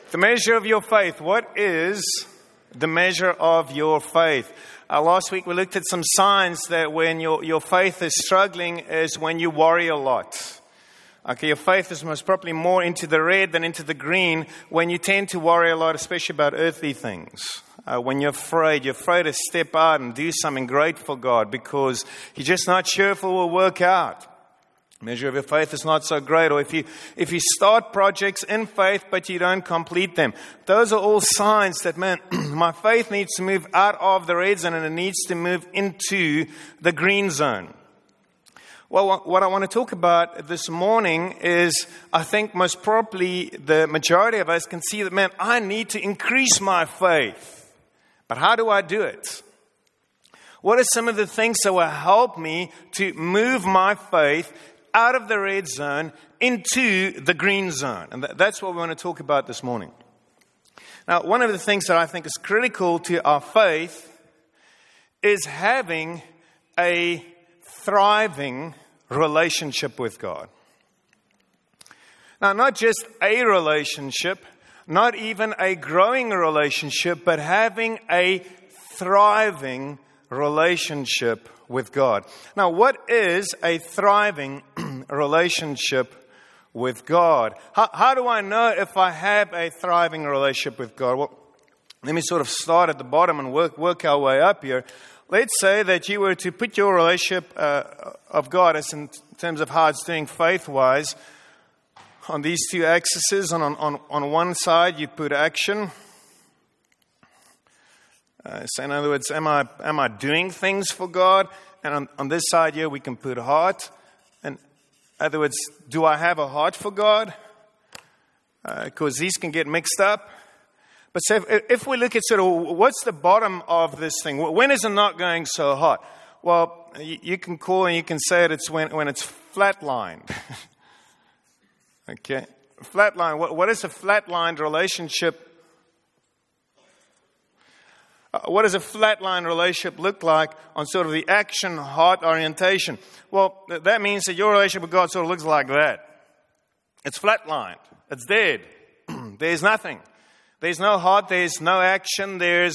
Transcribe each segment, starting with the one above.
The measure of your faith. What is the measure of your faith? Last week we looked at some signs that when your faith is struggling is when you worry a lot. Okay, your faith is most probably more into the red than into the green when you tend to worry a lot, especially about earthly things. When you're afraid to step out and do something great for God because you're just not sure if it will work out. Measure of your faith is not so great. Or if you start projects in faith but you don't complete them. Those are all signs that, man, my faith needs to move out of the red zone and it needs to move into the green zone. Well, what I want to talk about this morning is, I think most probably the majority of us can see that, man, I need to increase my faith. But how do I do it? What are some of the things that will help me to move my faith out of the red zone into the green zone? And that's what we want to talk about this morning. Now, one of the things that I think is critical to our faith is having a thriving relationship with God. Now, not just a relationship, not even a growing relationship, but having a thriving relationship with God. Now, what is a thriving relationship with God? How do I know if I have a thriving relationship with God? Well, let me sort of start at the bottom and work our way up here. Let's say that you were to put your relationship of God, as in terms of how it's doing faith-wise, on these two axes. On one side, you put action. So in other words, am I doing things for God? And on this side here, we can put heart. And in other words, do I have a heart for God? Because these can get mixed up. But so if we look at sort of what's the bottom of this thing, when is it not going so hot? Well, you can call and you can say it's when it's flatlined. Okay, flatline. What is a flatlined relationship? What does a flatline relationship look like on sort of the action heart orientation? Well, that means that your relationship with God sort of looks like that. It's flatlined. It's dead. There's nothing. There's no heart, there's no action, you're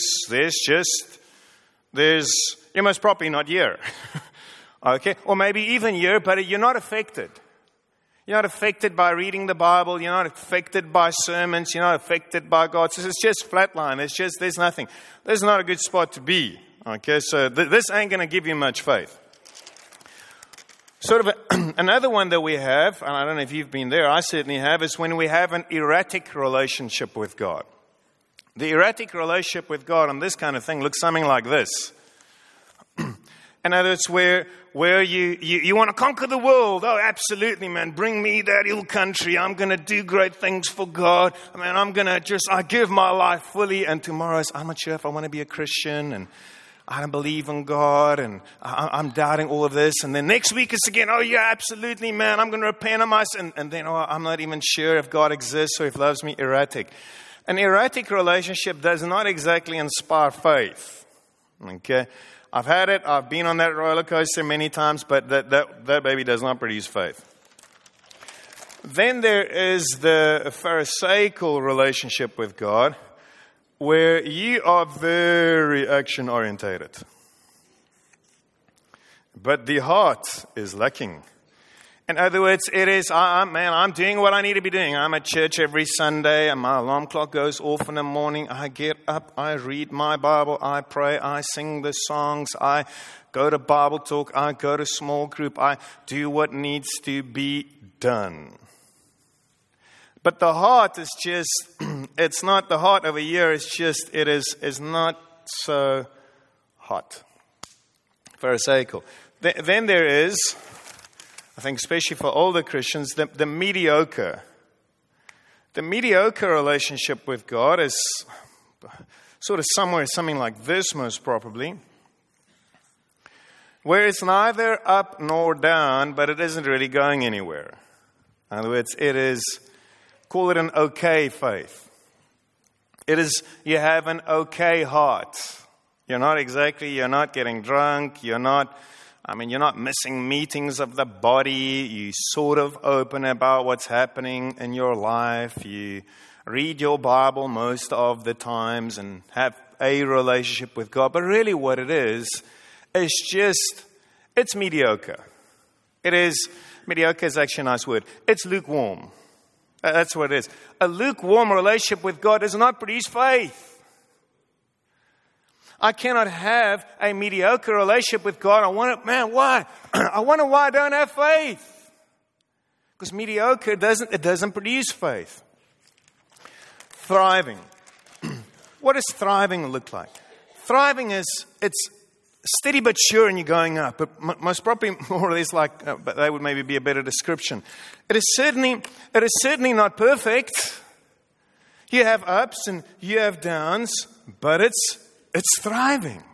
most probably not here. Okay? Or maybe even here, but you're not affected. You're not affected by reading the Bible, you're not affected by sermons, you're not affected by God. So it's just flatline, there's nothing. There's not a good spot to be. Okay? So this ain't going to give you much faith. Sort of another one that we have, and I don't know if you've been there, I certainly have, is when we have an erratic relationship with God. The erratic relationship with God on this kind of thing looks something like this. In other words, where you want to conquer the world. Oh, absolutely, man. Bring me that hill country. I'm going to do great things for God. I mean, I give my life fully. And tomorrow I'm not sure if I want to be a Christian. And I don't believe in God, and I'm doubting all of this. And then next week it's again, oh yeah, absolutely, man, I'm going to repent of my sin. And then, I'm not even sure if God exists or if He loves me. Erratic. An erratic relationship does not exactly inspire faith. Okay? I've had it. I've been on that roller coaster many times, but that baby does not produce faith. Then there is the Pharisaical relationship with God, where you are very action-orientated. But the heart is lacking. In other words, it is, I'm doing what I need to be doing. I'm at church every Sunday, and my alarm clock goes off in the morning. I get up, I read my Bible, I pray, I sing the songs, I go to Bible talk, I go to small group, I do what needs to be done. But the heart is just, it's not the heart over here, it is not so hot. Pharisaical. Then there is, I think especially for older Christians, the mediocre. The mediocre relationship with God is sort of something like this most probably, where it's neither up nor down, but it isn't really going anywhere. In other words, it is, call it an okay faith. It is, you have an okay heart. You're not getting drunk. You're not missing meetings of the body. You sort of open about what's happening in your life. You read your Bible most of the times and have a relationship with God. But really what it is just, it's mediocre. Mediocre is actually a nice word. It's lukewarm. That's what it is. A lukewarm relationship with God does not produce faith. I cannot have a mediocre relationship with God. Why? I wonder why I don't have faith. Because mediocre doesn't produce faith. Thriving. What does thriving look like? Thriving it's steady but sure, and you're going up. But most probably more or less like, but that would maybe be a better description. It is certainly not perfect. You have ups and you have downs, but it's thriving.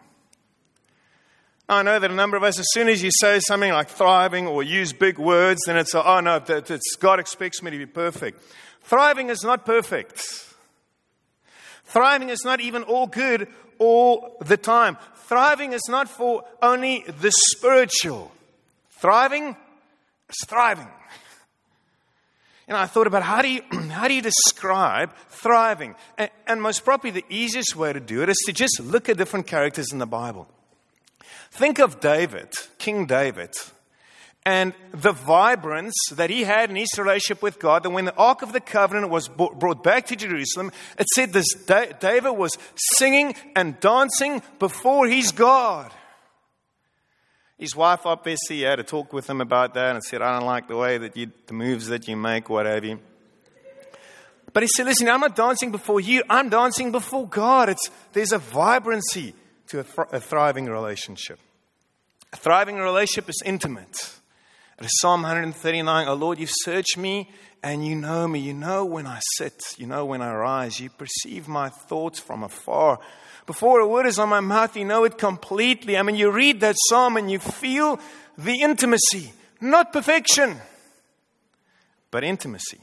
I know that a number of us, as soon as you say something like thriving or use big words, then it's, oh no, God expects me to be perfect. Thriving is not perfect. Thriving is not even all good all the time. Thriving is not for only the spiritual. Thriving is thriving. I thought about how do you describe thriving? And most probably the easiest way to do it is to just look at different characters in the Bible. Think of David, King David, and the vibrance that he had in his relationship with God. And when the Ark of the Covenant was brought back to Jerusalem, it said this David was singing and dancing before his God. His wife obviously had to talk with him about that and said, I don't like the way that the moves that you make, what have you. But he said, listen, I'm not dancing before you, I'm dancing before God. There's a vibrancy to a thriving relationship. A thriving relationship is intimate. It is Psalm 139, oh Lord, you've searched me and you know me. You know when I sit, you know when I rise. You perceive my thoughts from afar. Before a word is on my mouth, you know it completely. I mean, you read that psalm and you feel the intimacy. Not perfection, but intimacy.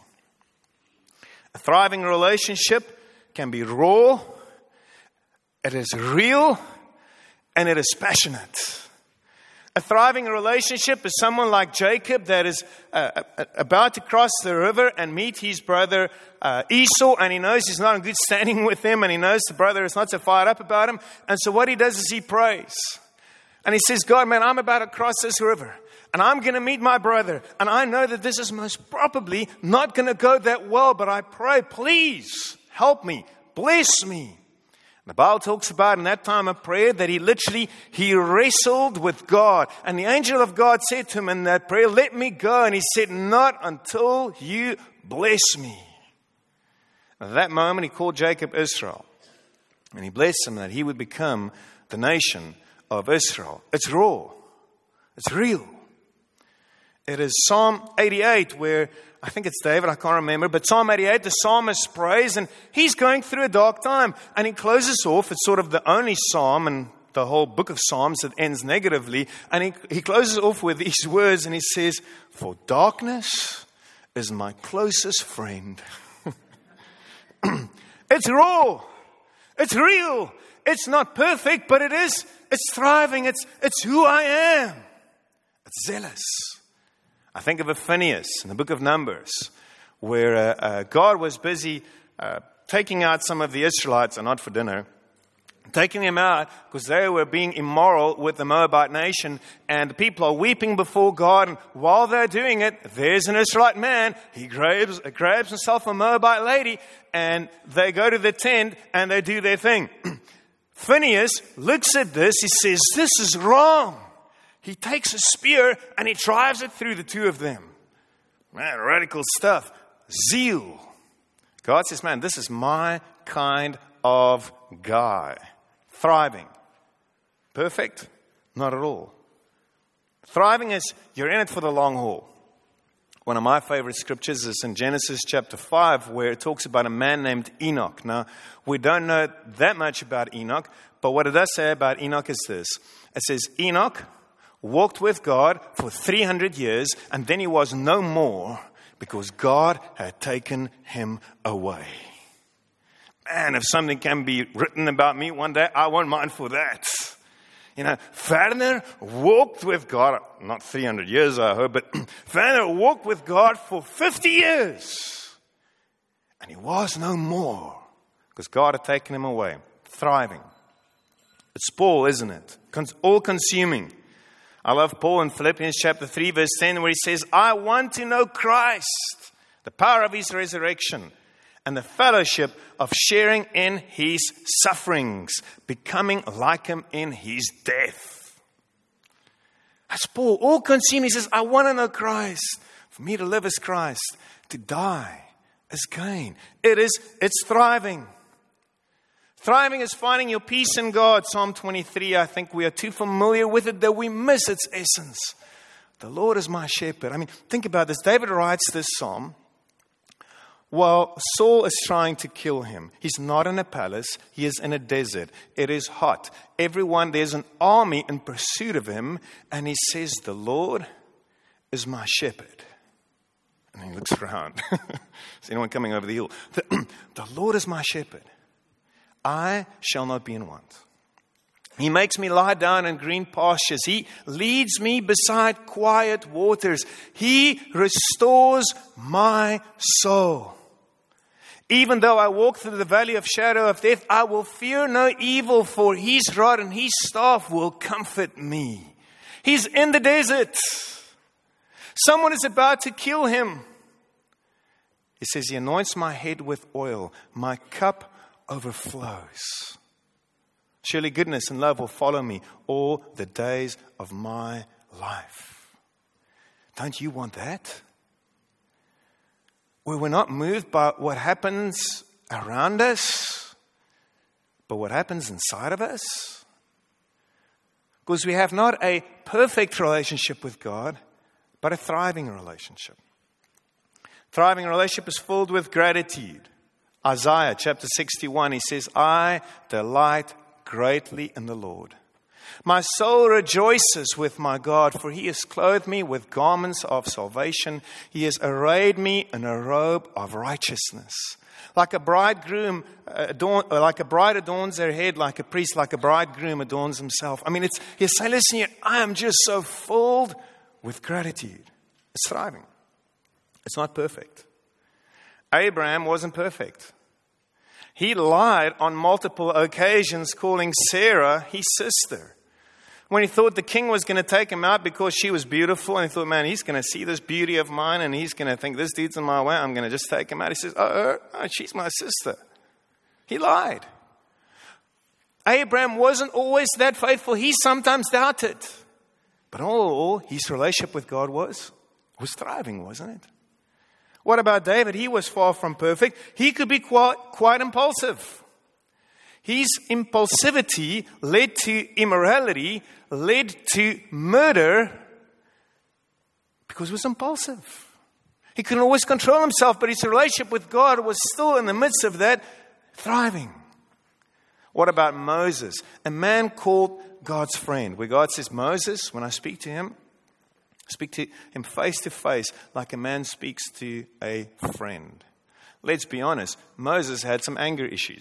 A thriving relationship can be raw, it is real, and it is passionate. A thriving relationship is someone like Jacob that is about to cross the river and meet his brother Esau, and he knows he's not in good standing with him, and he knows the brother is not so fired up about him. And so what he does is he prays. And he says, God, man, I'm about to cross this river, and I'm going to meet my brother. And I know that this is most probably not going to go that well, but I pray, please help me, bless me. The Bible talks about in that time of prayer that he wrestled with God. And the angel of God said to him in that prayer, let me go. And he said, not until you bless me. At that moment, he called Jacob Israel. And he blessed him that he would become the nation of Israel. It's raw. It's real. It is Psalm 88 where, I think it's David, I can't remember, but Psalm 88, the psalmist prays, and he's going through a dark time. And he closes off, it's sort of the only psalm in the whole book of Psalms that ends negatively. And he closes off with these words, and he says, for darkness is my closest friend. It's raw. It's real. It's not perfect, but it's thriving. It's who I am. It's zealous. I think of a Phineas in the book of Numbers, where God was busy taking out some of the Israelites, and not for dinner, taking them out because they were being immoral with the Moabite nation, and the people are weeping before God. And while they're doing it, there's an Israelite man. He grabs himself a Moabite lady, and they go to the tent and they do their thing. Phineas looks at this. He says, this is wrong. He takes a spear and he drives it through the two of them. Man, radical stuff. Zeal. God says, man, this is my kind of guy. Thriving. Perfect? Not at all. Thriving is you're in it for the long haul. One of my favorite scriptures is in Genesis chapter 5, where it talks about a man named Enoch. Now, we don't know that much about Enoch, but what it does say about Enoch is this. It says, Enoch walked with God for 300 years, and then he was no more because God had taken him away. Man, if something can be written about me one day, I won't mind for that. Werner walked with God, not 300 years, I hope, but Werner walked with God for 50 years. And he was no more because God had taken him away. Thriving. It's Paul, isn't it? All-consuming. I love Paul in Philippians chapter 3, verse 10, where he says, I want to know Christ, the power of his resurrection, and the fellowship of sharing in his sufferings, becoming like him in his death. That's Paul, all-consuming. He says, I want to know Christ. For me to live as Christ, to die as gain. It's thriving. Thriving is finding your peace in God. Psalm 23, I think we are too familiar with it that we miss its essence. The Lord is my shepherd. I mean, think about this. David writes this psalm while Saul is trying to kill him. He's not in a palace. He is in a desert. It is hot. There's an army in pursuit of him. And he says, the Lord is my shepherd. And he looks around. Is anyone coming over the hill? The Lord is my shepherd. I shall not be in want. He makes me lie down in green pastures. He leads me beside quiet waters. He restores my soul. Even though I walk through the valley of shadow of death, I will fear no evil, for his rod and his staff will comfort me. He's in the desert. Someone is about to kill him. He says, he anoints my head with oil. My cup overflows. Surely goodness and love will follow me all the days of my life. Don't you want that? Where we're not moved by what happens around us, but what happens inside of us? Because we have not a perfect relationship with God, but a thriving relationship. Thriving relationship is filled with gratitude. Isaiah chapter 61, he says, I delight greatly in the Lord. My soul rejoices with my God, for he has clothed me with garments of salvation. He has arrayed me in a robe of righteousness. Like a bride adorns her head, like a priest, like a bridegroom adorns himself. I mean, he's saying, listen here, I am just so filled with gratitude. It's thriving. It's not perfect. Abraham wasn't perfect. He lied on multiple occasions, calling Sarah his sister. When he thought the king was going to take him out because she was beautiful, and he thought, man, he's going to see this beauty of mine, and he's going to think, this dude's in my way, I'm going to just take him out. He says, oh, she's my sister. He lied. Abraham wasn't always that faithful. He sometimes doubted. But all his relationship with God was thriving, wasn't it? What about David? He was far from perfect. He could be quite impulsive. His impulsivity led to immorality, led to murder, because he was impulsive. He couldn't always control himself, but his relationship with God was still in the midst of that, thriving. What about Moses? A man called God's friend, where God says, Moses, when I speak to him face to face like a man speaks to a friend. Let's be honest, Moses had some anger issues.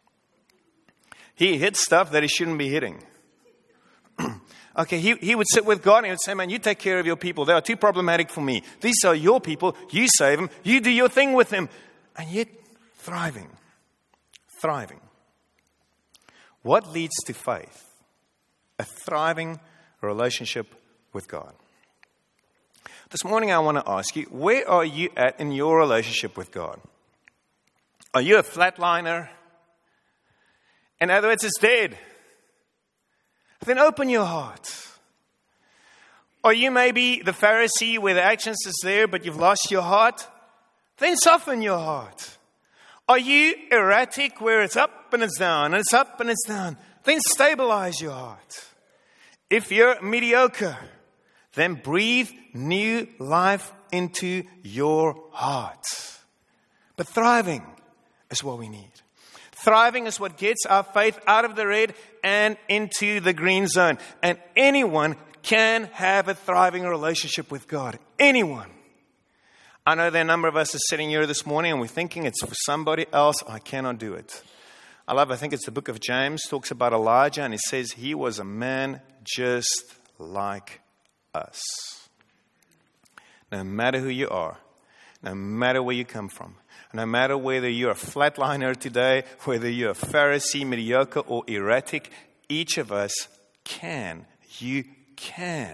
He hit stuff that he shouldn't be hitting. Okay, he would sit with God and he would say, man, you take care of your people. They are too problematic for me. These are your people. You save them. You do your thing with them. And yet, thriving. Thriving. What leads to faith? A thriving relationship with God. This morning I want to ask you, where are you at in your relationship with God? Are you a flatliner? In other words, it's dead. Then open your heart. Or you may be the Pharisee where the actions is there, but you've lost your heart. Then soften your heart. Are you erratic where it's up and it's down, and it's up and it's down? Then stabilize your heart. If you're mediocre, then breathe new life into your heart. But thriving is what we need. Thriving is what gets our faith out of the red and into the green zone. And anyone can have a thriving relationship with God. Anyone. I know there are a number of us are sitting here this morning and we're thinking it's for somebody else. I cannot do it. I think it's the book of James, talks about Elijah, and it says he was a man just like us. No matter who you are, no matter where you come from. No matter whether you're a flatliner today, whether you're a Pharisee, mediocre, or erratic, each of us can. You can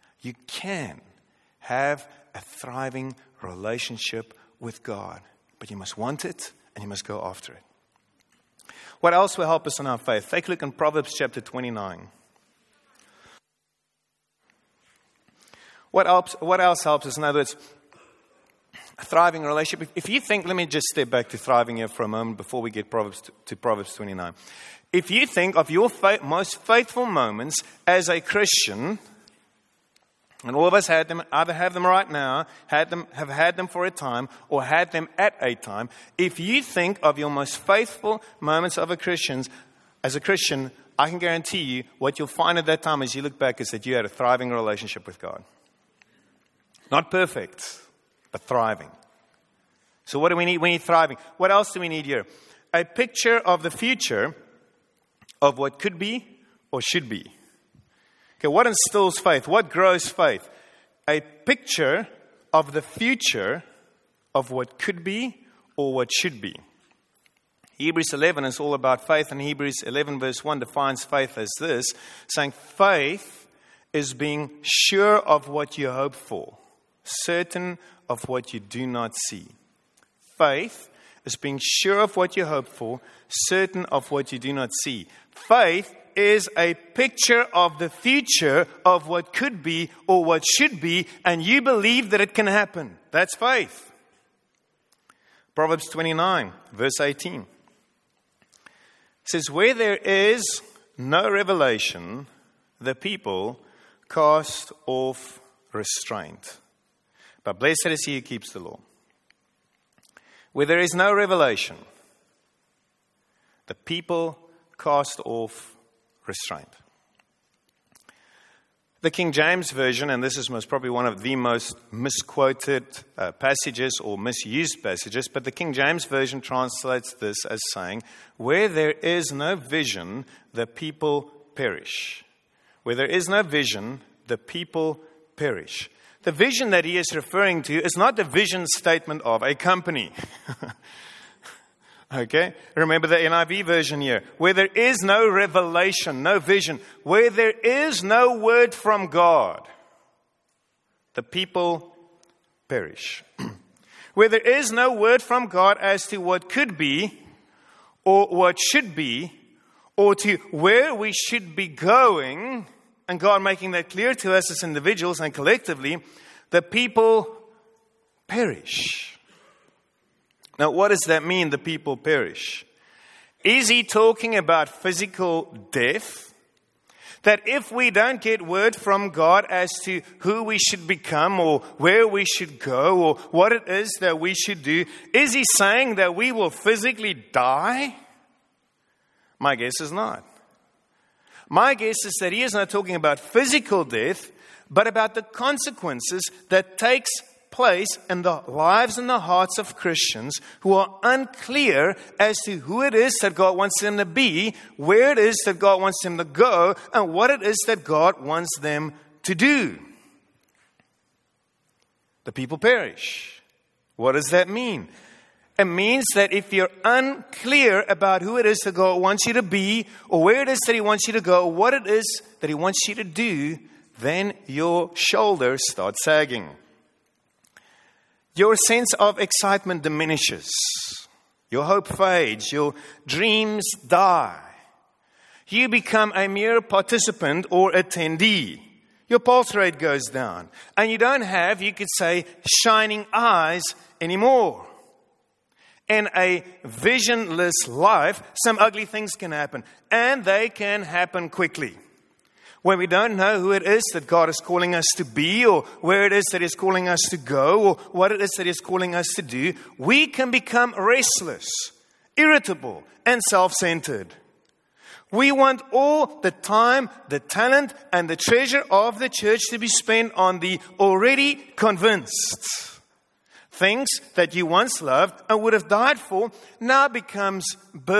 have a thriving relationship with God. But you must want it and you must go after it. What else will help us in our faith? Take a look in Proverbs chapter 29. What else helps us? In other words, a thriving relationship. If you think, let me just step back to thriving here for a moment before we get to Proverbs 29. If you think of your most faithful moments as a Christian, and all of us had them, either have them right now, have had them for a time, or had them at a time. If you think of your most faithful moments as a Christian, I can guarantee you what you'll find at that time as you look back is that you had a thriving relationship with God. Not perfect, but thriving. So what do we need? We need thriving. What else do we need here? A picture of the future of what could be or should be. Okay, what instills faith? What grows faith? A picture of the future of what could be or what should be. Hebrews 11 is all about faith, and Hebrews 11 verse 1 defines faith as this, saying faith is being sure of what you hope for, certain of what you do not see. Faith is being sure of what you hope for, certain of what you do not see. Faith is a picture of the future of what could be or what should be, and you believe that it can happen. That's faith. Proverbs 29, verse 18. Says, where there is no revelation, the people cast off restraint. But blessed is he who keeps the law. Where there is no revelation, the people cast off restraint. The King James Version, and this is most probably one of the most misquoted passages or misused passages, but the King James Version translates this as saying, where there is no vision, the people perish. Where there is no vision, the people perish. The vision that he is referring to is not the vision statement of a company. Okay? Remember the NIV version here. Where there is no revelation, no vision, where there is no word from God, the people perish. Where there is no word from God as to what could be or what should be or to where we should be going, and God making that clear to us as individuals and collectively, the people perish. Now, what does that mean, the people perish? Is he talking about physical death? That if we don't get word from God as to who we should become or where we should go or what it is that we should do, is he saying that we will physically die? My guess is not. My guess is that he is not talking about physical death, but about the consequences that takes place in the lives and the hearts of Christians who are unclear as to who it is that God wants them to be, where it is that God wants them to go, and what it is that God wants them to do. The people perish. What does that mean? It means that if you're unclear about who it is that God wants you to be, or where it is that he wants you to go, or what it is that he wants you to do, then your shoulders start sagging. Your sense of excitement diminishes. Your hope fades. Your dreams die. You become a mere participant or attendee. Your pulse rate goes down. And you don't have, you could say, shining eyes anymore. In a visionless life, some ugly things can happen. And they can happen quickly. When we don't know who it is that God is calling us to be, or where it is that he's calling us to go, or what it is that he's calling us to do, we can become restless, irritable, and self-centered. We want all the time, the talent, and the treasure of the church to be spent on the already convinced. Things that you once loved and would have died for now becomes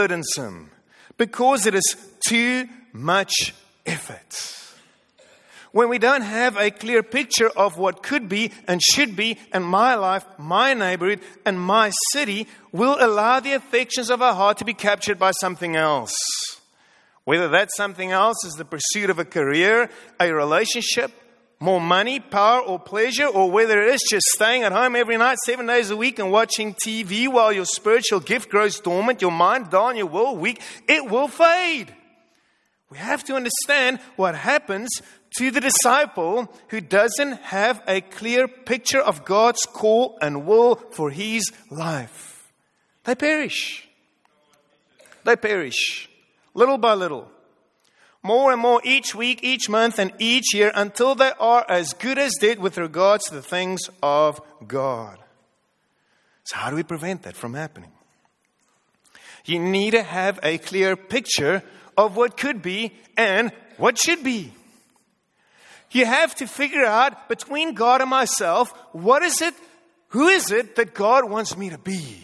burdensome because it is too much effort. when we don't have a clear picture of what could be and should be in my life, my neighborhood, and my city, we'll allow the affections of our heart to be captured by something else. Whether that something else is the pursuit of a career, a relationship, more money, power, or pleasure, or whether it is just staying at home every night, 7 days a week and watching TV while your spiritual gift grows dormant, your mind dull, and your will weak, it will fade. We have to understand what happens to the disciple who doesn't have a clear picture of God's call and will for his life. They perish. They perish. Little by little. More and more each week, each month, and each year until they are as good as dead with regards to the things of God. So how do we prevent that from happening? You need to have a clear picture of what could be and what should be. You have to figure out between God and myself, what is it, who is it that God wants me to be?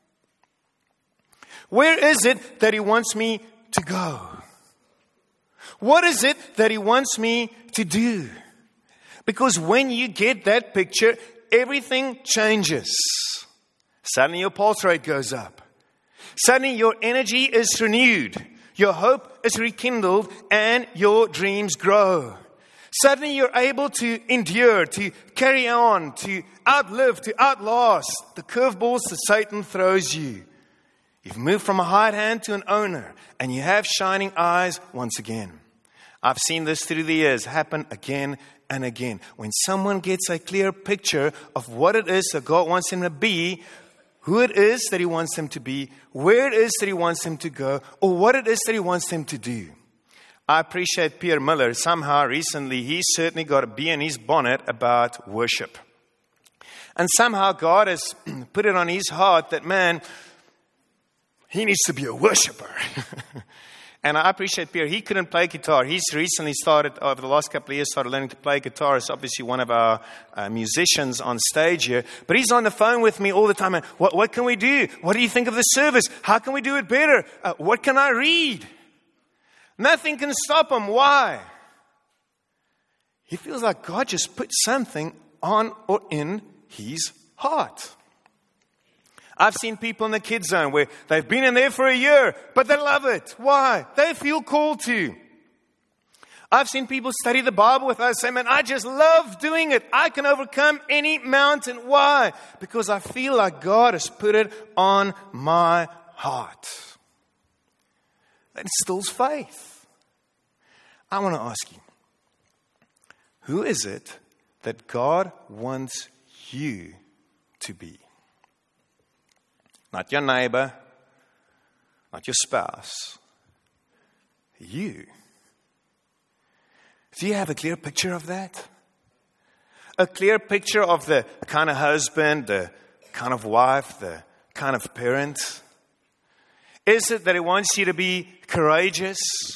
Where is it that He wants me to go? What is it that He wants me to do? Because when you get that picture, everything changes. Suddenly your pulse rate goes up. Suddenly your energy is renewed. Your hope is rekindled and your dreams grow. Suddenly you're able to endure, to carry on, to outlive, to outlast the curveballs that Satan throws you. You've moved from a hired hand to an owner, and you have shining eyes once again. I've seen this through the years happen again and again. When someone gets a clear picture of what it is that God wants them to be, who it is that He wants them to be, where it is that He wants them to go, or what it is that He wants them to do. I appreciate Pierre Miller. Somehow recently he certainly got a bee in his bonnet about worship. And somehow God has put it on his heart that, man, he needs to be a worshiper. And I appreciate Pierre. He couldn't play guitar. He's recently started, over the last couple of years, started learning to play guitar. He's obviously one of our musicians on stage here. But he's on the phone with me all the time. And what can we do? What do you think of the service? How can we do it better? What can I read? Nothing can stop him. Why? He feels like God just put something on or in his heart. I've seen people in the kids zone where they've been in there for a year, but they love it. Why? They feel called to. I've seen people study the Bible with us say, man, I just love doing it. I can overcome any mountain. Why? Because I feel like God has put it on my heart. That instills faith. I want to ask you, who is it that God wants you to be? Not your neighbor, not your spouse. You. Do you have a clear picture of that? A clear picture of the kind of husband, the kind of wife, the kind of parent? Is it that He wants you to be courageous?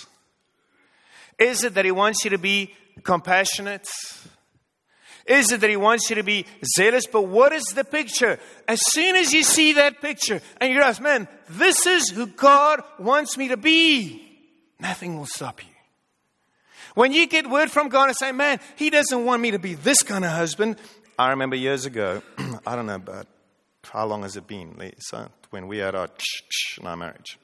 Is it that He wants you to be compassionate? Is it that He wants you to be zealous? But what is the picture? As soon as you see that picture and you realize, man, this is who God wants me to be, nothing will stop you. When you get word from God and say, man, He doesn't want me to be this kind of husband. I remember years ago, I don't know about how long has it been, Lisa, when we had our in our marriage.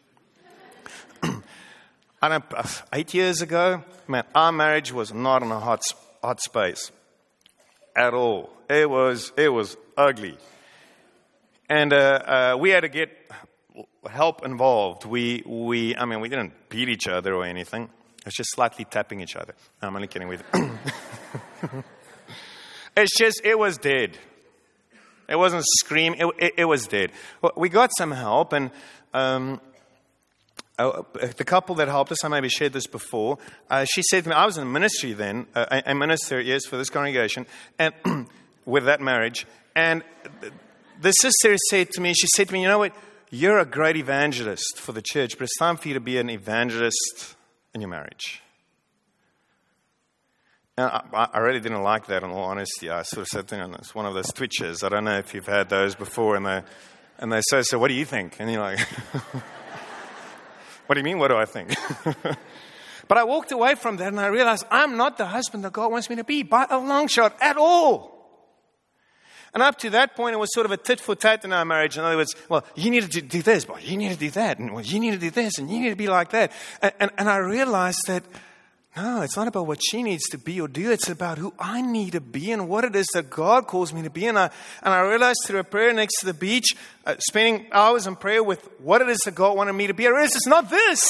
I don't know, 8 years ago, man, our marriage was not in a hot space at all. It was ugly. And we had to get help involved. We didn't beat each other or anything. It was just slightly tapping each other. No, I'm only kidding with it. It was dead. It wasn't scream. It was dead. Well, we got some help, and the couple that helped us, I maybe shared this before, she said to me, I was in ministry then, a minister, yes, for this congregation, and with that marriage. And the sister said to me, you know what, you're a great evangelist for the church, but it's time for you to be an evangelist in your marriage. And I really didn't like that, in all honesty. I sort of said to them, it's one of those twitches. I don't know if you've had those before, and they say, so what do you think? And you're like... What do you mean, what do I think? But I walked away from that and I realized I'm not the husband that God wants me to be by a long shot at all. And up to that point, it was sort of a tit for tat in our marriage. In other words, well, you need to do this, but you need to do that. And well, you need to do this, and you need to be like that. And I realized that, no, it's not about what she needs to be or do. It's about who I need to be and what it is that God calls me to be. And I realized through a prayer next to the beach, spending hours in prayer with what it is that God wanted me to be, I realized it's not this.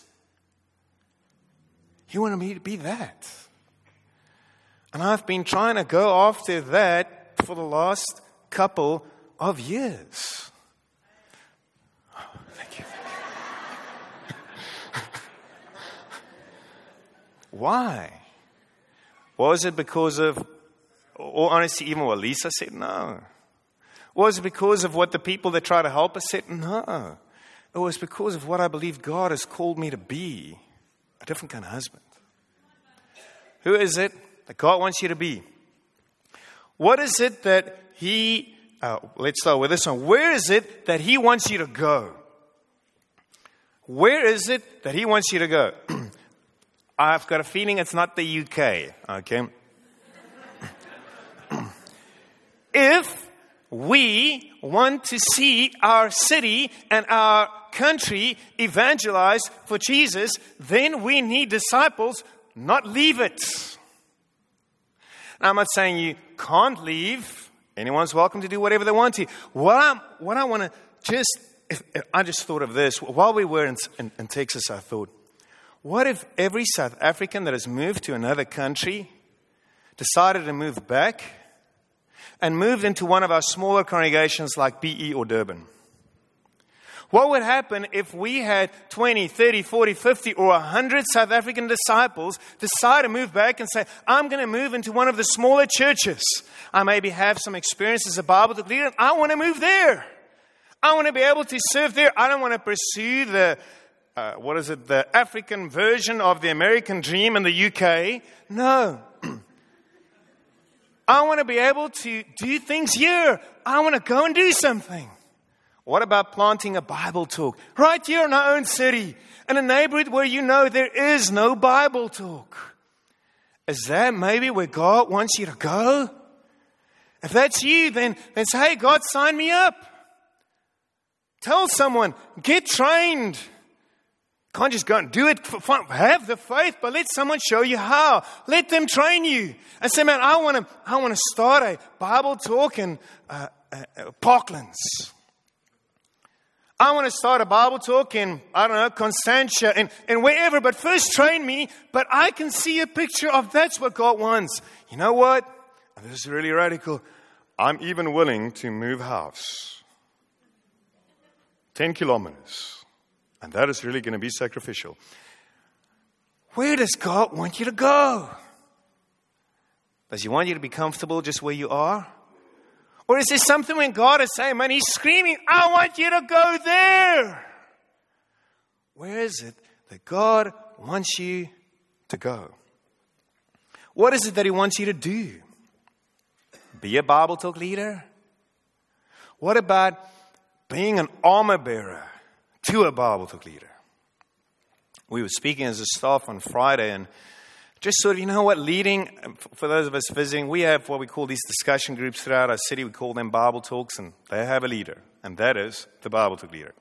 He wanted me to be that. And I've been trying to go after that for the last couple of years. Oh, thank you. Why? Was it because of, or honestly, even what Lisa said? No. Was it because of what the people that try to help us said? No. It was because of what I believe God has called me to be. A different kind of husband. Who is it that God wants you to be? What is it that He, let's start with this one. Where is it that He wants you to go? Where is it that He wants you to go? I've got a feeling it's not the UK, okay? If we want to see our city and our country evangelized for Jesus, then we need disciples, not leave it. Now, I'm not saying you can't leave. Anyone's welcome to do whatever they want to. What I want to I just thought of this. While we were in Texas, I thought, what if every South African that has moved to another country decided to move back and moved into one of our smaller congregations like BE or Durban? What would happen if we had 20, 30, 40, 50, or 100 South African disciples decide to move back and say, I'm going to move into one of the smaller churches. I maybe have some experience as a Bible leader. I want to move there. I want to be able to serve there. I don't want to pursue the African version of the American dream in the UK. No. I want to be able to do things here. I want to go and do something. What about planting a Bible talk right here in our own city, in a neighborhood where you know there is no Bible talk? Is that maybe where God wants you to go? If that's you, then say, hey, God, sign me up. Tell someone, get trained. Can't just go and do it for fun. Have the faith, but let someone show you how. Let them train you. And say, man, I want to start a Bible talk in Parklands. I want to start a Bible talk in, I don't know, Constantia and wherever, but first train me. But I can see a picture of that's what God wants. You know what? This is really radical. I'm even willing to move house. 10 kilometers. And that is really going to be sacrificial. Where does God want you to go? Does He want you to be comfortable just where you are? Or is there something when God is saying, man, He's screaming, I want you to go there? Where is it that God wants you to go? What is it that He wants you to do? Be a Bible talk leader? What about being an armor bearer to a Bible talk leader? We were speaking as a staff on Friday and just sort of, you know what, leading, for those of us visiting, we have what we call these discussion groups throughout our city. We call them Bible Talks, and they have a leader, and that is the Bible Talk leader.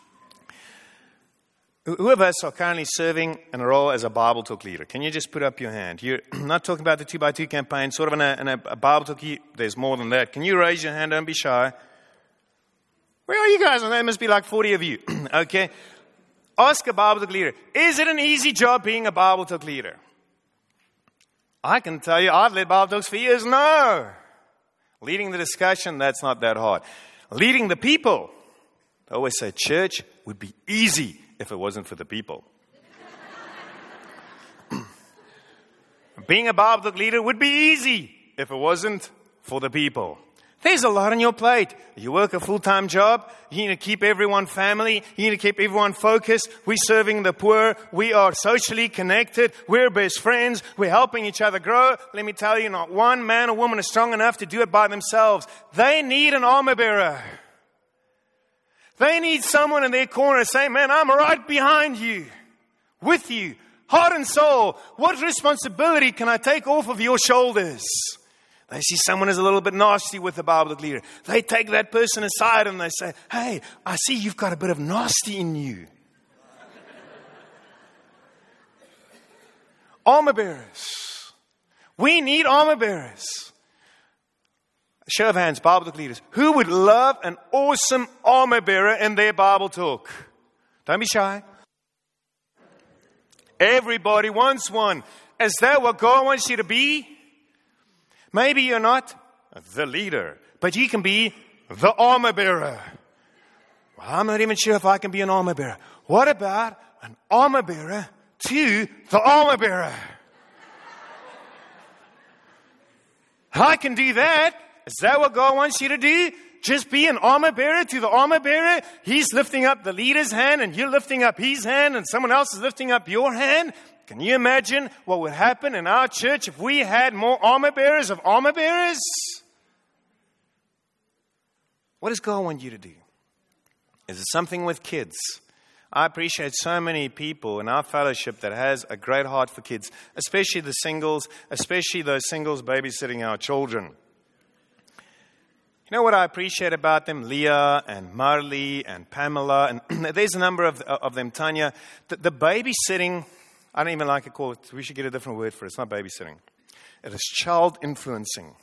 Who of us are currently serving in a role as a Bible Talk leader? Can you just put up your hand? You're not talking about the 2x2 campaign, sort of in a Bible Talk. There's more than that. Can you raise your hand? Don't be shy. Where are you guys? There must be like 40 of you. Okay. Ask a Bible Talk leader, is it an easy job being a Bible Talk leader? I can tell you, I've led Bible Talks for years. No. Leading the discussion, that's not that hard. Leading the people, I always say church would be easy if it wasn't for the people. Being a Bible Talk leader would be easy if it wasn't for the people. There's a lot on your plate. You work a full-time job. You need to keep everyone family. You need to keep everyone focused. We're serving the poor. We are socially connected. We're best friends. We're helping each other grow. Let me tell you, not one man or woman is strong enough to do it by themselves. They need an armor bearer. They need someone in their corner saying, man, I'm right behind you, with you, Heart and soul, what responsibility can I take off of your shoulders? They see someone is a little bit nasty with the Bible leader. They take that person aside and they say, hey, I see you've got a bit of nasty in you. Armor bearers. We need armor bearers. Show of hands, Bible talk leaders. Who would love an awesome armor bearer in their Bible talk? Don't be shy. Everybody wants one. Is that what God wants you to be? Maybe you're not the leader, but you can be the armor bearer. Well, I'm not even sure if I can be an armor bearer. What about an armor bearer to the armor bearer? I can do that. Is that what God wants you to do? Just be an armor bearer to the armor bearer? He's lifting up the leader's hand and you're lifting up his hand and someone else is lifting up your hand? Can you imagine what would happen in our church if we had more armor bearers of armor bearers? What does God want you to do? Is it something with kids? I appreciate so many people in our fellowship that has a great heart for kids, especially the singles, especially those singles babysitting our children. You know what I appreciate about them? Leah and Marley and Pamela, and there's a number of them, Tanya. The babysitting, I don't even like to call it, we should get a different word for it. It's not babysitting. It is child influencing.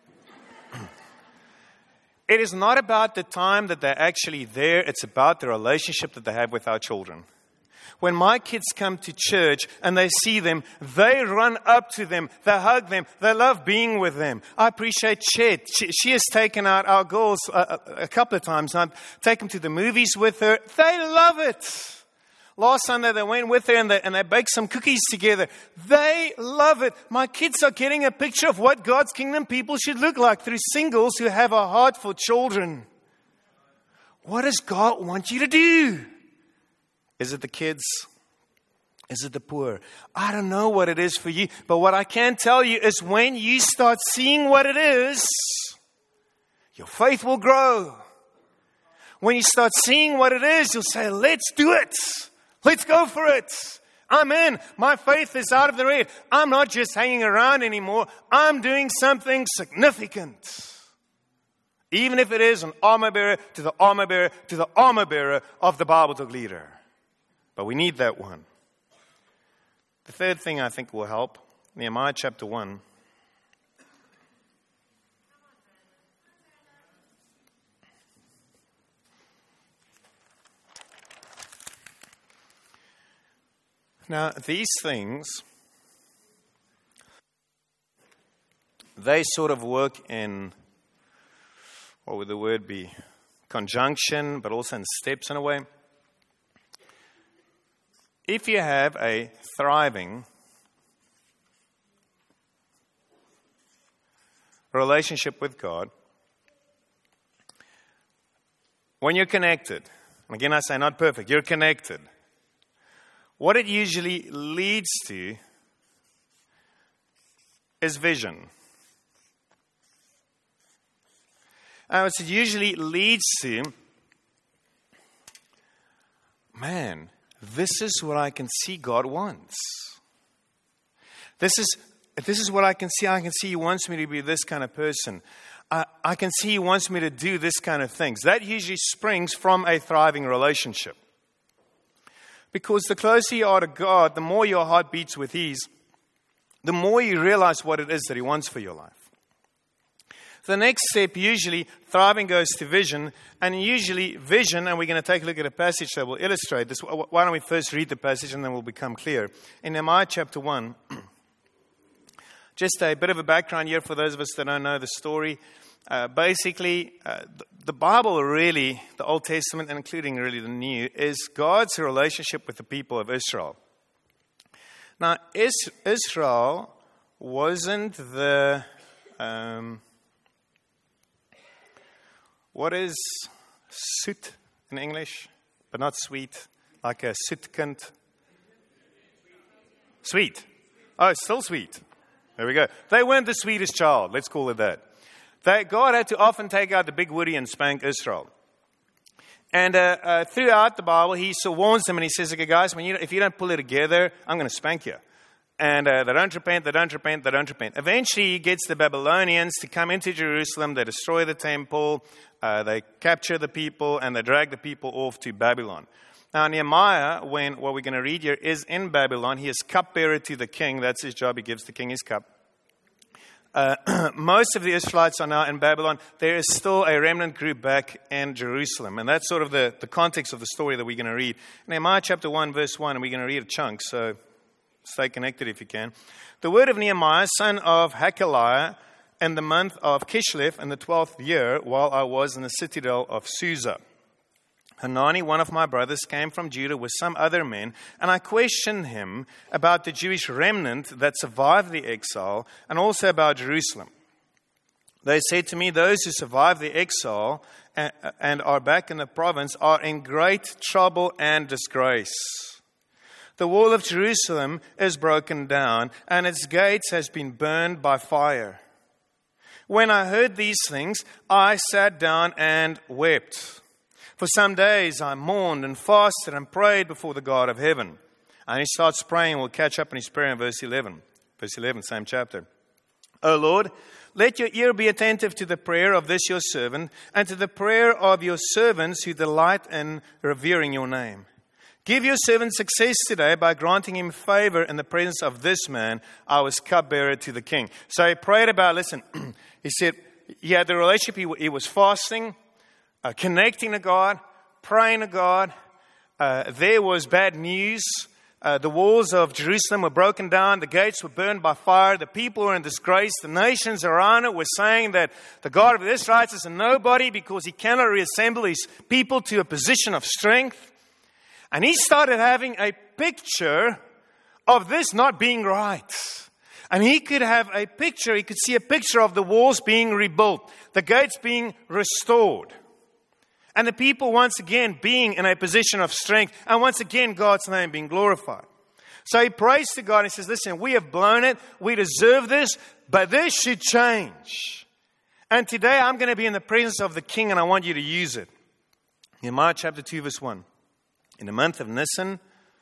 It is not about the time that they're actually there. It's about the relationship that they have with our children. When my kids come to church and they see them, they run up to them, they hug them, they love being with them. I appreciate Chet. She has taken out our girls a couple of times. I've taken them to the movies with her. They love it. Last Sunday they went with her and they baked some cookies together. They love it. My kids are getting a picture of what God's kingdom people should look like through singles who have a heart for children. What does God want you to do? Is it the kids? Is it the poor? I don't know what it is for you, but what I can tell you is when you start seeing what it is, your faith will grow. When you start seeing what it is, you'll say, let's do it. Let's go for it. I'm in. My faith is out of the red. I'm not just hanging around anymore. I'm doing something significant. Even if it is an armor bearer to the armor bearer to the armor bearer of the Bible talk leader. But we need that one. The third thing I think will help, Nehemiah chapter 1. Now, these things, they sort of work in, what would the word be? Conjunction, but also in steps in a way. If you have a thriving relationship with God, when you're connected, and again I say not perfect, you're connected, what it usually leads to is vision. And what it usually leads to, man, this is what I can see God wants. This is what I can see. I can see He wants me to be this kind of person. I can see He wants me to do this kind of things. That usually springs from a thriving relationship. Because the closer you are to God, the more your heart beats with His, the more you realize what it is that He wants for your life. The next step, usually, thriving goes to vision, and usually vision, and we're going to take a look at a passage that will illustrate this. Why don't we first read the passage and then we'll become clear. In Nehemiah chapter 1, just a bit of a background here for those of us that don't know the story. Basically, the Bible really, the Old Testament, and including really the New, is God's relationship with the people of Israel. Now, Israel wasn't the... what is soot in English? But not sweet, like a sootkind. Sweet. Oh, it's still sweet. There we go. They weren't the sweetest child, let's call it that. God had to often take out the big woody and spank Israel. And throughout the Bible, he warns them and he says, okay, guys, if you don't pull it together, I'm going to spank you. And they don't repent. Eventually, he gets the Babylonians to come into Jerusalem. They destroy the temple. They capture the people, and they drag the people off to Babylon. Now, Nehemiah, what we're going to read here, is in Babylon. He is cupbearer to the king. That's his job. He gives the king his cup. Most of the Israelites are now in Babylon. There is still a remnant group back in Jerusalem. And that's sort of the context of the story that we're going to read. Nehemiah chapter 1, verse 1, and we're going to read a chunk, so stay connected if you can. The word of Nehemiah, son of Hakaliah, in the month of Kislev in the 12th year, while I was in the citadel of Susa. Hanani, one of my brothers, came from Judah with some other men, and I questioned him about the Jewish remnant that survived the exile, and also about Jerusalem. They said to me, those who survived the exile and are back in the province are in great trouble and disgrace. The wall of Jerusalem is broken down, and its gates has been burned by fire. When I heard these things, I sat down and wept. For some days I mourned and fasted and prayed before the God of heaven. And he starts praying. We'll catch up in his prayer in verse 11. Verse 11, same chapter. O Lord, let your ear be attentive to the prayer of this your servant, and to the prayer of your servants who delight in revering your name. Give your servant success today by granting him favor in the presence of this man, I was cupbearer to the king. So he prayed about, he said he had the relationship, he was fasting, connecting to God, praying to God. There was bad news. The walls of Jerusalem were broken down. The gates were burned by fire. The people were in disgrace. The nations around it were saying that the God of the Israelites is a nobody because he cannot reassemble his people to a position of strength. And he started having a picture of this not being right. And he could have a picture, he could see a picture of the walls being rebuilt, the gates being restored, and the people once again being in a position of strength, and once again God's name being glorified. So he prays to God and he says, listen, we have blown it, we deserve this, but this should change. And today I'm going to be in the presence of the king and I want you to use it. Nehemiah chapter 2 verse 1. In the month of Nisan,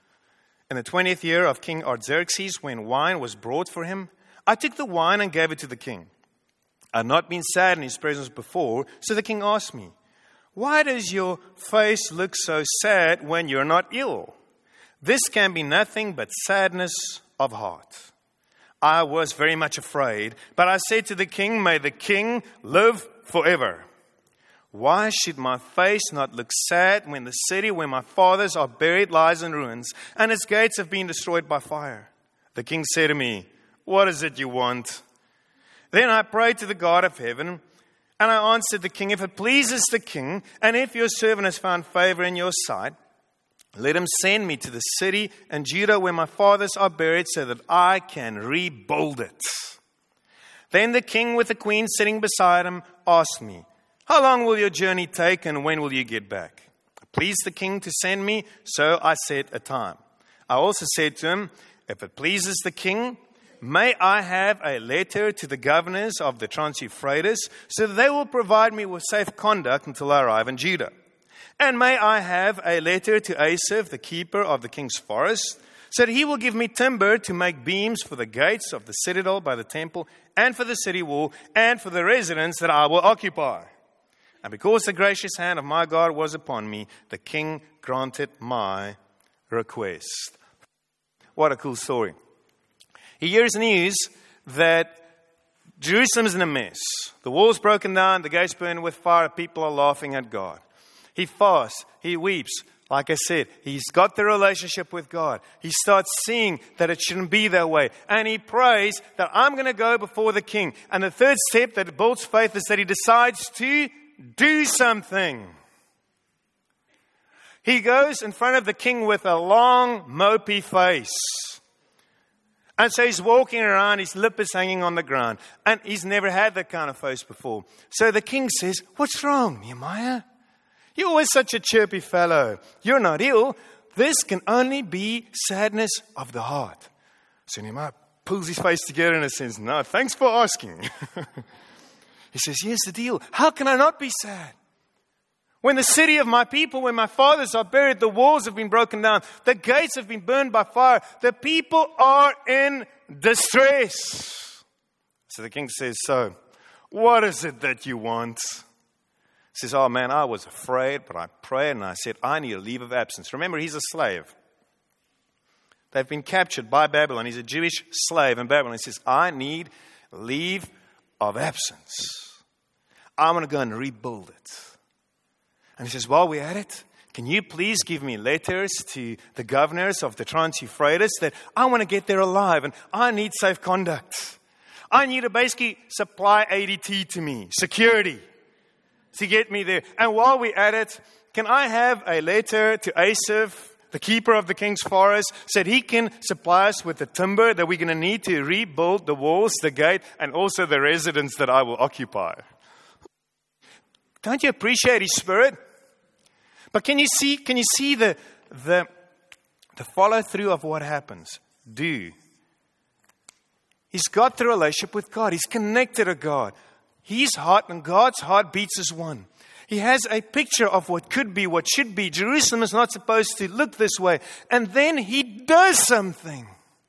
in the 20th year of King Artaxerxes, when wine was brought for him, I took the wine and gave it to the king. I had not been sad in his presence before, so the king asked me, why does your face look so sad when you're not ill? This can be nothing but sadness of heart. I was very much afraid, but I said to the king, may the king live forever. Why should my face not look sad when the city where my fathers are buried lies in ruins and its gates have been destroyed by fire? The king said to me, what is it you want? Then I prayed to the God of heaven, and I answered the king, if it pleases the king, and if your servant has found favor in your sight, let him send me to the city in Judah where my fathers are buried so that I can rebuild it. Then the king with the queen sitting beside him asked me, how long will your journey take and when will you get back? It pleased the king to send me, so I set a time. I also said to him, if it pleases the king, may I have a letter to the governors of the Trans-Euphrates so that they will provide me with safe conduct until I arrive in Judah. And may I have a letter to Asaph, the keeper of the king's forest, so that he will give me timber to make beams for the gates of the citadel by the temple and for the city wall and for the residence that I will occupy. And because the gracious hand of my God was upon me, the king granted my request. What a cool story. He hears news that Jerusalem is in a mess. The wall's broken down, the gates burned with fire, people are laughing at God. He fasts, he weeps. Like I said, he's got the relationship with God. He starts seeing that it shouldn't be that way. And he prays that I'm going to go before the king. And the third step that builds faith is that he decides to do something. He goes in front of the king with a long, mopey face. And so he's walking around, his lip is hanging on the ground. And he's never had that kind of face before. So the king says, what's wrong, Nehemiah? You're always such a chirpy fellow. You're not ill. This can only be sadness of the heart. So Nehemiah pulls his face together and says, no, thanks for asking. He says, here's the deal. How can I not be sad? When the city of my people, when my fathers are buried, the walls have been broken down, the gates have been burned by fire, the people are in distress. So the king says, so, what is it that you want? He says, oh man, I was afraid, but I prayed and I said, I need a leave of absence. Remember, he's a slave. They've been captured by Babylon. He's a Jewish slave in Babylon. He says, I need leave of absence. I'm going to go and rebuild it. And he says, while we're at it, can you please give me letters to the governors of the Trans-Euphrates that I want to get there alive and I need safe conduct. I need to basically supply ADT to me, security, to get me there. And while we're at it, can I have a letter to Asaph, the keeper of the king's forest, so that he can supply us with the timber that we're going to need to rebuild the walls, the gate, and also the residence that I will occupy? Don't you appreciate his spirit? But can you see the follow through of what happens? He's got the relationship with God. He's connected to God. His heart and God's heart beats as one. He has a picture of what could be, what should be. Jerusalem is not supposed to look this way. And then he does something.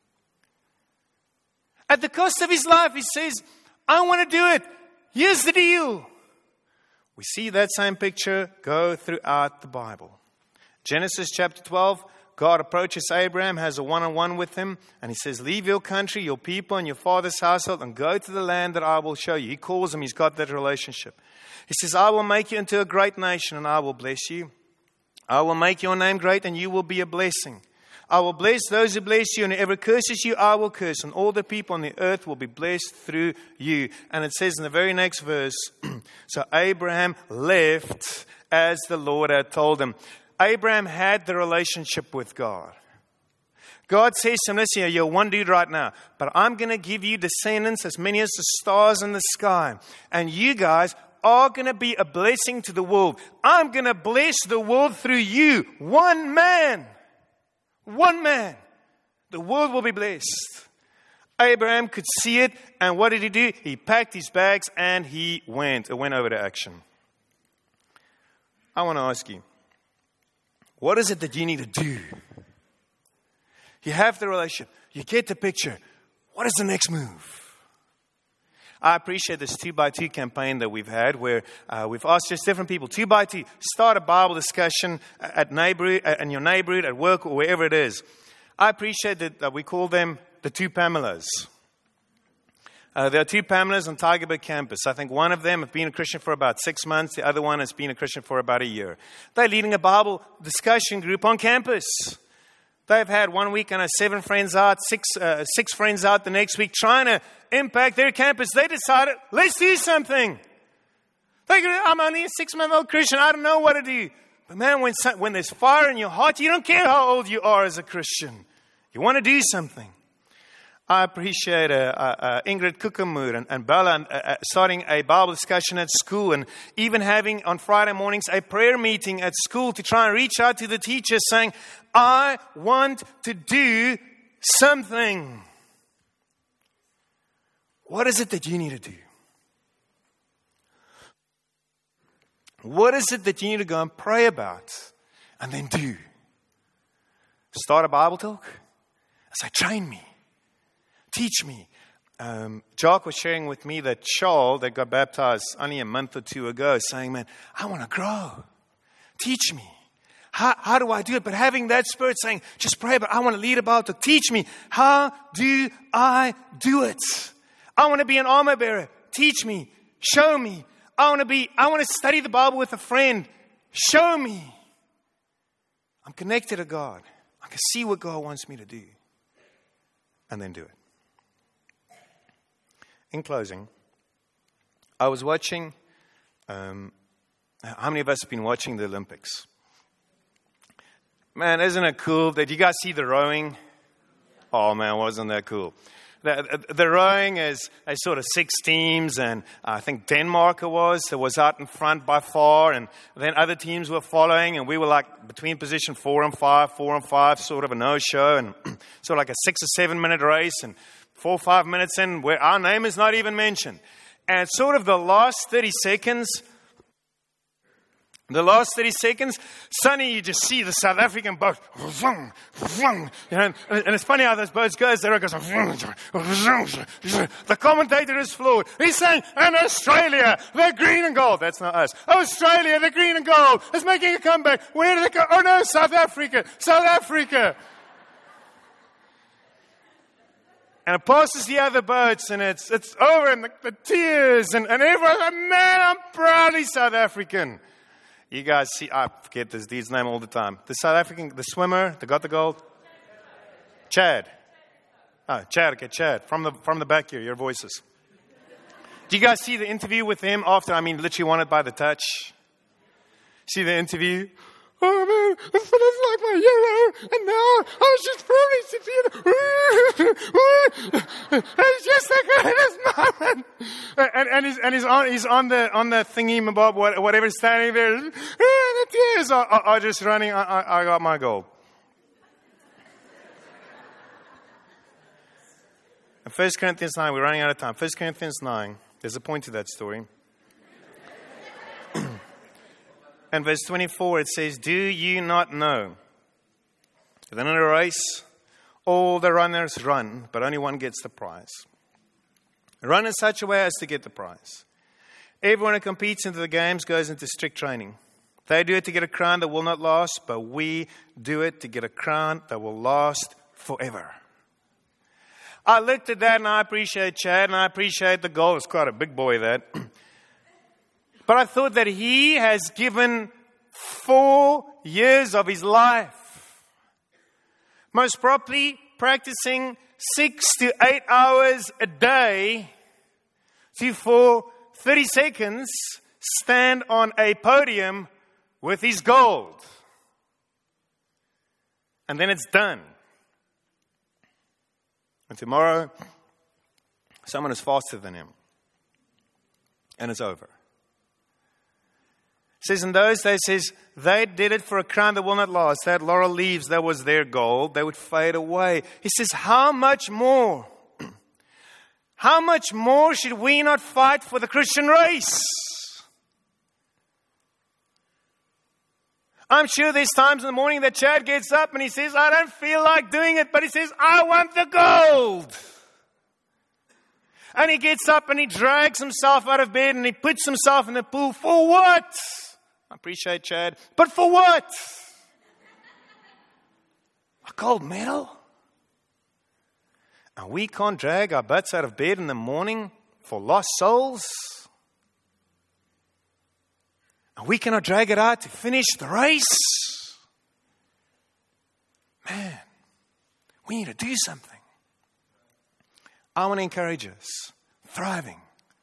At the cost of his life, he says, I want to do it. Here's the deal. We see that same picture go throughout the Bible. Genesis chapter 12, God approaches Abraham, has a one-on-one with him, and he says, leave your country, your people, and your father's household, and go to the land that I will show you. He calls him, he's got that relationship. He says, I will make you into a great nation, and I will bless you. I will make your name great, and you will be a blessing. I will bless those who bless you, and whoever curses you, I will curse. And all the people on the earth will be blessed through you. And it says in the very next verse, so Abraham left as the Lord had told him. Abraham had the relationship with God. God says to him, listen, you're one dude right now, but I'm going to give you descendants as many as the stars in the sky. And you guys are going to be a blessing to the world. I'm going to bless the world through you. One man. One man. The world will be blessed. Abraham could see it, and what did he do? He packed his bags and he went over to action. I want to ask you, what is it that you need to do? You have the relationship. You get the picture. What is the next move? I appreciate this 2x2 campaign that we've had where we've asked just different people, 2x2, start a Bible discussion at neighborhood, in your neighborhood, at work, or wherever it is. I appreciate that we call them the two Pamelas. There are two Pamelas on Tygerberg campus. I think one of them has been a Christian for about 6 months. The other one has been a Christian for about a year. They're leading a Bible discussion group on campus. They've had 1 week and 7 friends out, six friends out the next week trying to impact their campus. They decided, let's do something. I'm only a 6-month-old Christian. I don't know what to do. But man, when there's fire in your heart, you don't care how old you are as a Christian. You want to do something. I appreciate Ingrid Kukamur and Bella starting a Bible discussion at school and even having on Friday mornings a prayer meeting at school to try and reach out to the teachers saying, I want to do something. What is it that you need to do? What is it that you need to go and pray about and then do? Start a Bible talk? I say, train me. Teach me. Jock was sharing with me that Charles that got baptized only a month or 2 ago saying, man, I want to grow. Teach me. How do I do it? But having that spirit saying, just pray, but I want to lead about to teach me. How do I do it? I want to be an armor bearer. Teach me. Show me. I want to study the Bible with a friend. Show me. I'm connected to God. I can see what God wants me to do. And then do it. In closing, I was watching, how many of us have been watching the Olympics? Man, isn't it cool? Did you guys see the rowing? Oh man, wasn't that cool? The rowing is a sort of 6 teams, and I think Denmark was out in front by far, and then other teams were following, and we were like between position 4 and 5, sort of a no-show, and sort of like a 6 or 7 minute race, and 4 or 5 minutes in where our name is not even mentioned. And sort of the last 30 seconds, The last 30 seconds, suddenly you just see the South African boat. And it's funny how those boats go. The commentator is floored. He's saying, and Australia, the green and gold. That's not us. Australia, the green and gold is making a comeback. Where did they go? Oh no, South Africa. South Africa. And it passes the other boats, and it's over, and the tears, and everyone's like, man, I'm proudly South African. You guys see, I forget this dude's name all the time. The South African, the swimmer that got the gold? Chad. Oh, Chad, okay, Chad. From the back here, your voices. Do you guys see the interview with him after, literally won it by the touch? See the interview? Oh man, it's like my hero, and now I was just privileged to see it's just the greatest moment. And he's on the thingy, bob, whatever, standing there. The tears are just running. I got my goal. In 1 Corinthians 9, we're running out of time. 1 Corinthians 9, there's a point to that story. And verse 24, it says, do you not know that in a race, all the runners run, but only one gets the prize? Run in such a way as to get the prize. Everyone who competes into the games goes into strict training. They do it to get a crown that will not last, but we do it to get a crown that will last forever. I looked at that and I appreciate Chad and I appreciate the goal. It's quite a big boy, that. But I thought that he has given 4 years of his life, most probably practicing 6 to 8 hours a day to, for 30 seconds, stand on a podium with his gold. And then it's done. And tomorrow, someone is faster than him. And it's over. It says in those days, they did it for a crown that will not last. They had laurel leaves, that was their gold. They would fade away. He says, how much more? How much more should we not fight for the Christian race? I'm sure there's times in the morning that Chad gets up and he says, I don't feel like doing it, but he says, I want the gold. And he gets up and he drags himself out of bed and he puts himself in the pool. For what? I appreciate Chad, but for what? A gold medal? And we can't drag our butts out of bed in the morning for lost souls? And we cannot drag it out to finish the race? Man, we need to do something. I want to encourage us. Thriving.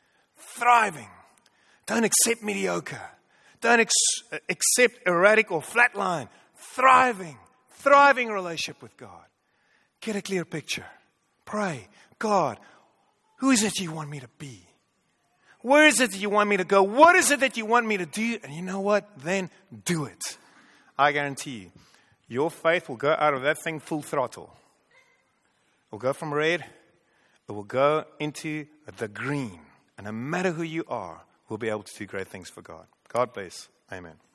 Don't accept mediocre. Don't accept erratic or flatline. Thriving relationship with God. Get a clear picture. Pray. God, who is it you want me to be? Where is it that you want me to go? What is it that you want me to do? And you know what? Then do it. I guarantee you, your faith will go out of that thing full throttle. It will go from red. It will go into the green. And no matter who you are, we'll be able to do great things for God. God bless. Amen.